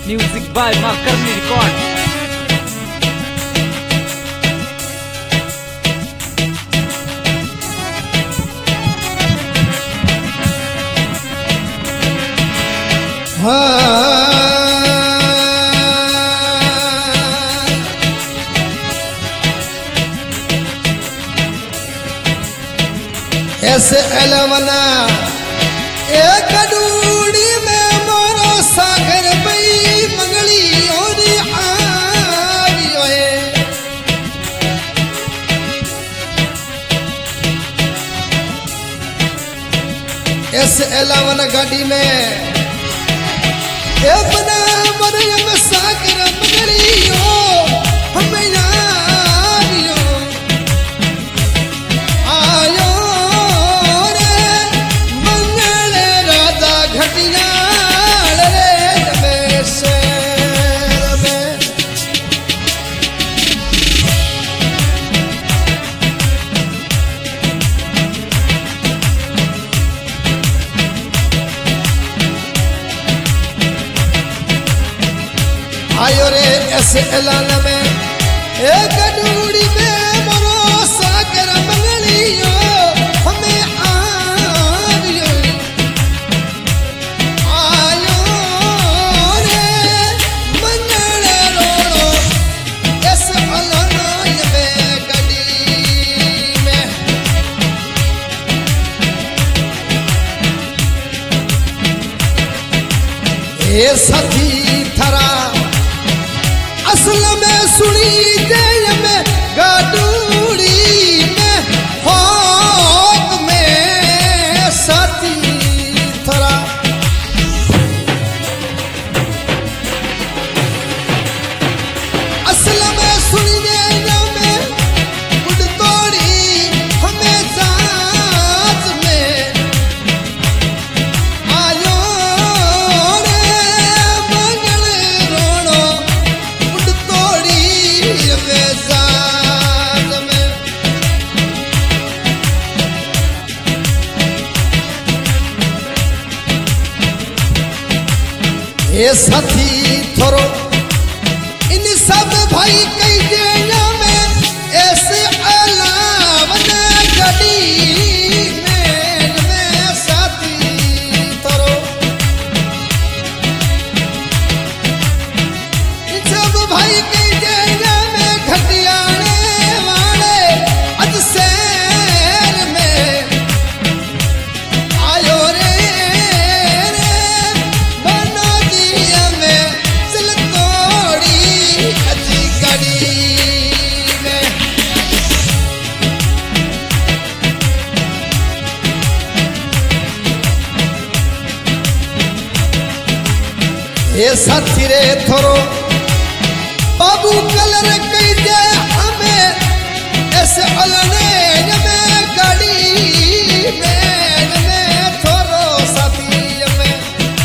Music by मां करनी record. ऐसे एलवना एक डूड़ी में मोरो सागर बई मंगली ओरी आवी ओए। ऐसे एलवना गाड़ी में ए बना मरियम सागर मंगली ओ हमें आवियो आयो आयो रे ऐसे ऐलान में एक डूड़ी में मरो सागर मंगलियो हमें आवियो आयो रे मंगल रोड़ो ऐसे ऐलान में गली में। ये साथी थरा असल में सुनी जय में गाडूड़ी में होक में साथी थरा असल में सुनी जय में गुड तोड़ी हमें जात में आयो रे मंगल रोड़ो ये साथी थोरो इन सब भाई कई देना में ऐसे अलावन गड़ी में साथी थोरो इन सब भाई कई देना में घटियाने वाले अज शहर में आयो रे ये साथी रे थोरो बाबू कलर कई दे हमें ऐसे अलने में गाड़ी में थोरो साथी में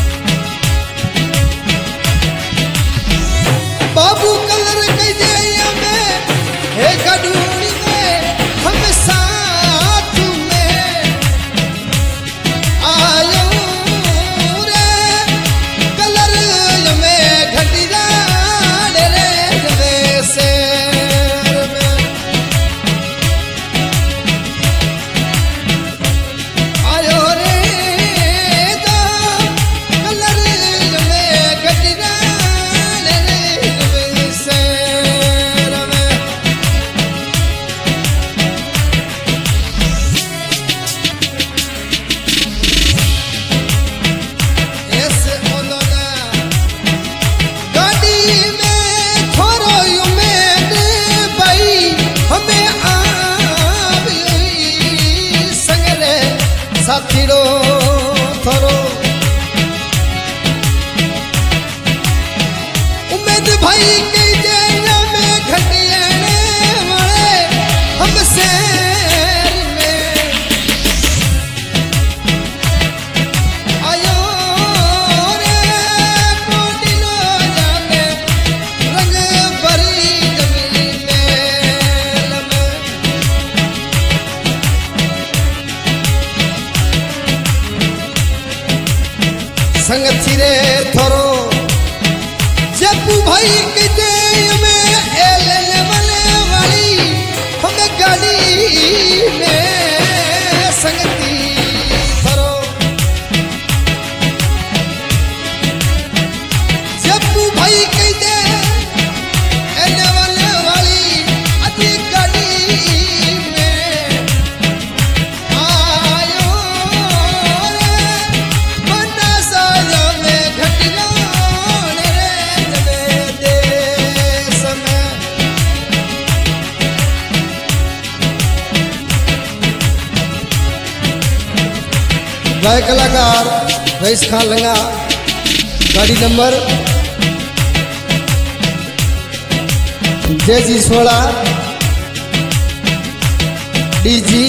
बाबू कलर कई दे हमें हे गाडूड़ी में हम साथ में आयो साथीड़ो थोरो उम्मीद भाई कई देना में घटियाने वाले हम शहर में आयो रे कोटिलो जाने रंग भरी जमीन में संग थिरे थोरो जप्पू भाई कहते हमें एल वाली हमें गाड़ी में संगती करो। जप्पू भाई कहते एल वाली अति गाड़ी में आयो रे बन्ना साया में घटिया गायक कलाकार रईस खान लंगा गाड़ी नंबर JG 16 DG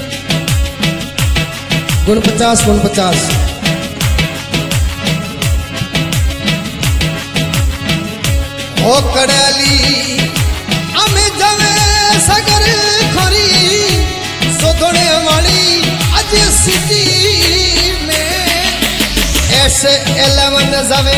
49 ओ कड़ाली हमें जावे सगर खरी सोधने वाली आज सिटी ऐसे 11 जावे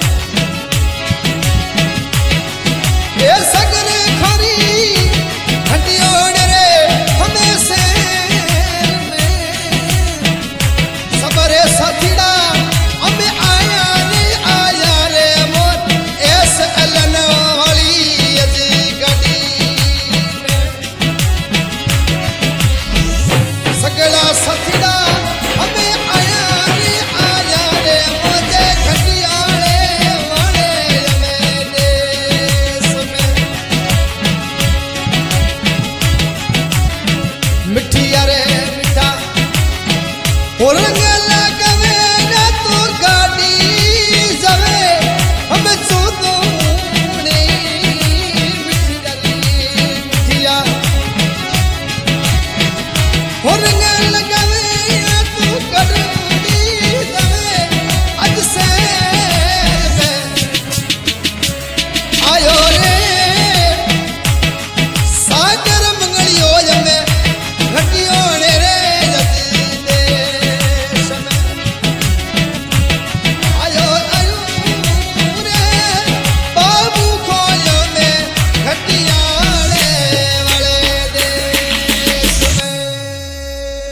ये सगरे खरी हटियोड़ रे हमें से सबरे साथी